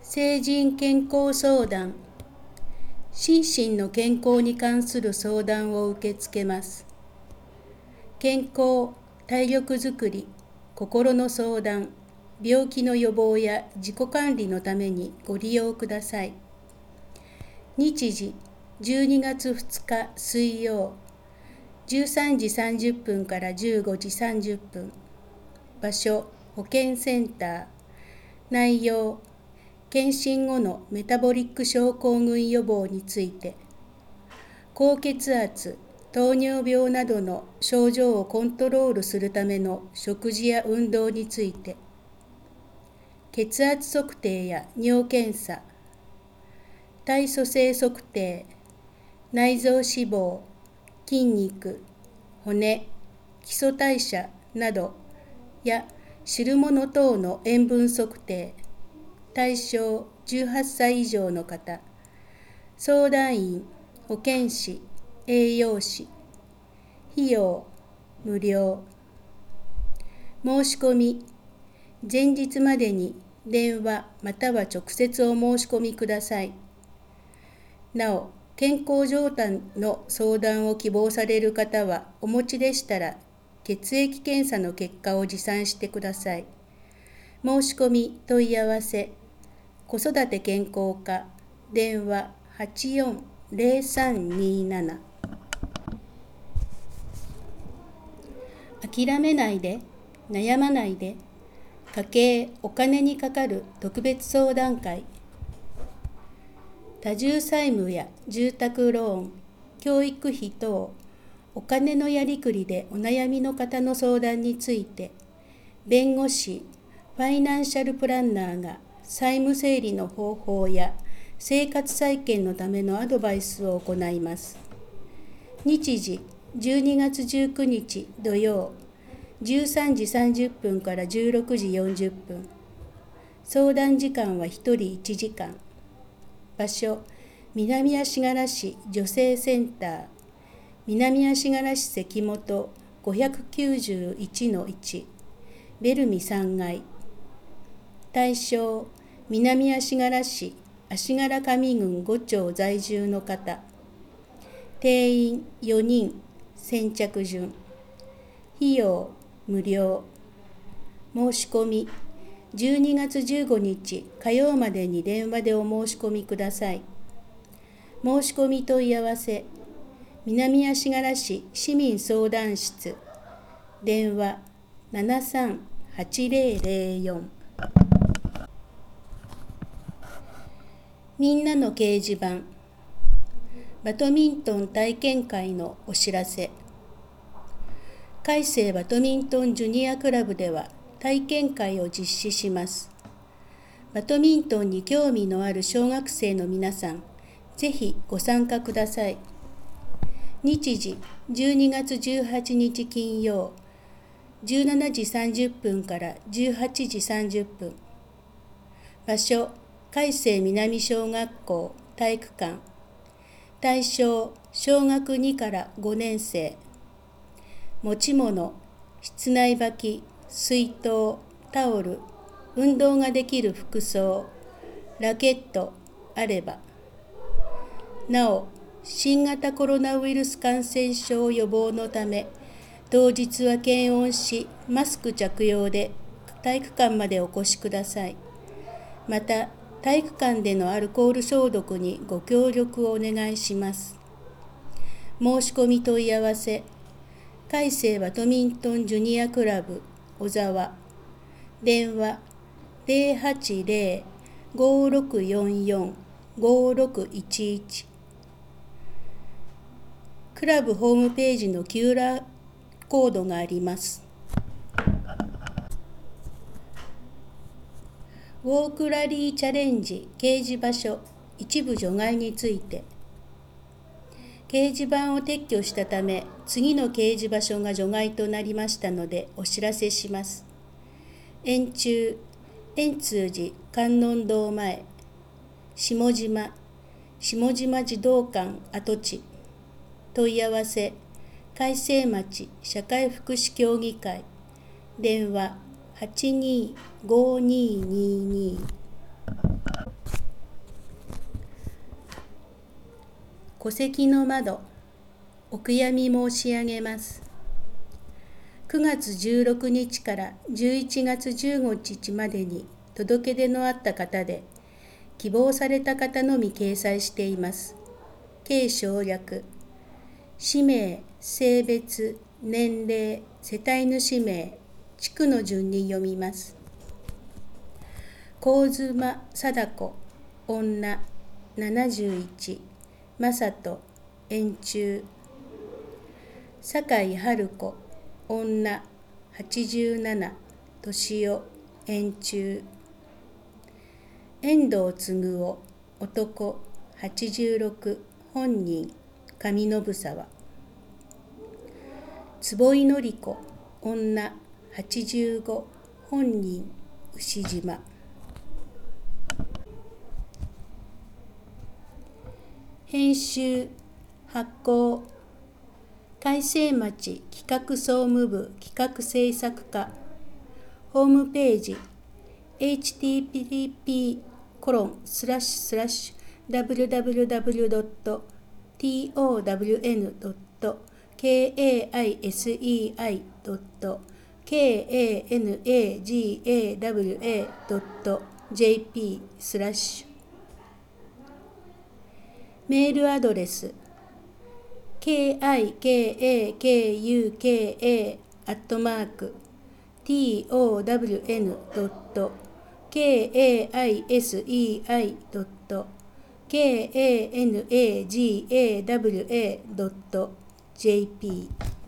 成人健康相談。心身の健康に関する相談を受け付けます。健康、体力づくり、心の相談、病気の予防や自己管理のためにご利用ください。日時、12月2日水曜、13時30分から15時30分。場所、保健センター。内容、検診後のメタボリック症候群予防について、高血圧、糖尿病などの症状をコントロールするための食事や運動について、血圧測定や尿検査、体組成測定、内臓脂肪、筋肉、骨、基礎代謝などや汁物等の塩分測定、対象18歳以上の方、相談員、保健師、栄養士、費用無料。申し込み、前日までに電話または直接お申し込みください。なお、健康状態の相談を希望される方は、お持ちでしたら血液検査の結果を持参してください。申し込み問い合わせ、子育て健康課、電話840327。諦めないで、悩まないで、家計・お金にかかる特別相談会。多重債務や住宅ローン、教育費等、お金のやりくりでお悩みの方の相談について、弁護士、ファイナンシャルプランナーが債務整理の方法や生活再建のためのアドバイスを行います。日時、12月19日土曜、13時30分から16時40分。相談時間は1人1時間。場所、南足柄市女性センター、南足柄市関本 591-1、ベルミ3階。対象、南足柄市足柄上郡5町在住の方。定員4人、先着順。費用無料。申し込み、12月15日火曜までに電話でお申し込みください。申し込み問い合わせ、南足柄市市民相談室、電話738004。みんなの掲示板、バドミントン体験会のお知らせ。海星バドミントンジュニアクラブでは体験会を実施します。バドミントンに興味のある小学生の皆さん、ぜひご参加ください。日時、12月18日金曜、17時30分から18時30分。場所、海星南小学校体育館。対象、小学2から5年生。持ち物、室内履き、水筒、タオル、運動ができる服装、ラケットあれば。なお、新型コロナウイルス感染症予防のため、当日は検温し、マスク着用で体育館までお越しください。また、体育館でのアルコール消毒にご協力をお願いします。申し込み問い合わせ、海星バドミントンジュニアクラブ小沢、電話080-5644-5611。クラブホームページの QR コードがあります。ウォークラリーチャレンジ掲示場所一部除外について、掲示板を撤去したため、次の掲示場所が除外となりましたのでお知らせします。円柱、円通寺観音堂前、下島児童館跡地。問い合わせ、海星町社会福祉協議会、電話825222。 戸籍の窓、お悔やみ申し上げます。9月16日から11月15日までに届け出のあった方で、希望された方のみ掲載しています。軽省略。氏名、性別、年齢、世帯主名、地区の順に読みます。神妻貞子、女、71、正人、円柱。酒井春子、女、87、年代、円柱。遠藤嗣夫、男、86、本人、上信沢。坪井紀子、女、85、本人、牛島。編集・発行、開成町企画総務部企画制作課。ホームページ http://www.townagawa.jp/ メールアドレス kikaku@townagawa.jp